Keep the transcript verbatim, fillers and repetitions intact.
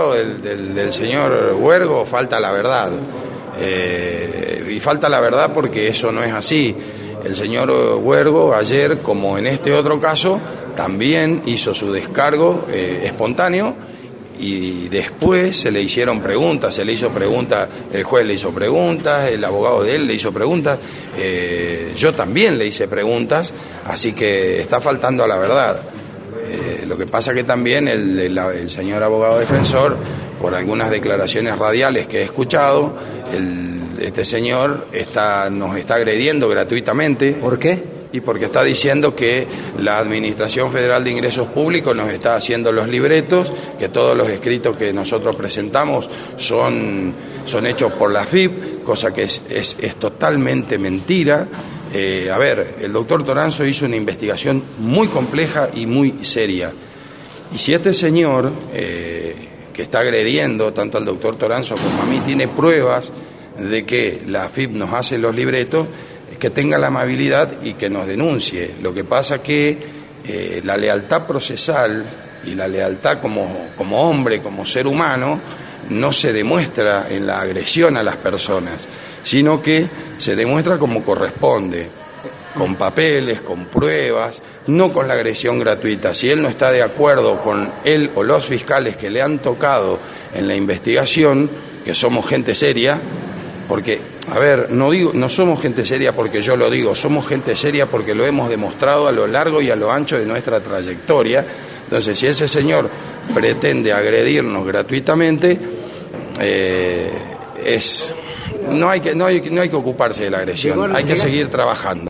lado del, del, del señor Huergo falta la verdad. Eh, y falta la verdad porque eso no es así. El señor Huergo ayer, como en este otro caso, también hizo su descargo eh, espontáneo y después se le hicieron preguntas, se le hizo preguntas, el juez le hizo preguntas, el abogado de él le hizo preguntas, eh, yo también le hice preguntas, así que está faltando a la verdad. Eh, lo que pasa que también el, el, el señor abogado defensor, por algunas declaraciones radiales que he escuchado, el, este señor está, nos está agrediendo gratuitamente. ¿Por qué? Y porque está diciendo que la Administración Federal de Ingresos Públicos nos está haciendo los libretos, que todos los escritos que nosotros presentamos son, son hechos por la F I P, cosa que es, es, es totalmente mentira. Eh, a ver, el doctor Toranzo hizo una investigación muy compleja y muy seria. Y si este señor, eh, que está agrediendo tanto al doctor Toranzo como a mí, tiene pruebas de que la F I P nos hace los libretos, que tenga la amabilidad y que nos denuncie. Lo que pasa que eh, la lealtad procesal y la lealtad como, como hombre, como ser humano, no se demuestra en la agresión a las personas, sino que se demuestra como corresponde, con papeles, con pruebas, no con la agresión gratuita. Si él no está de acuerdo con él o los fiscales que le han tocado en la investigación, que somos gente seria, porque, a ver, no digo, no somos gente seria porque yo lo digo, somos gente seria porque lo hemos demostrado a lo largo y a lo ancho de nuestra trayectoria. Entonces, si ese señor pretende agredirnos gratuitamente, eh, es no hay que no hay, no hay que ocuparse de la agresión, hay que seguir trabajando.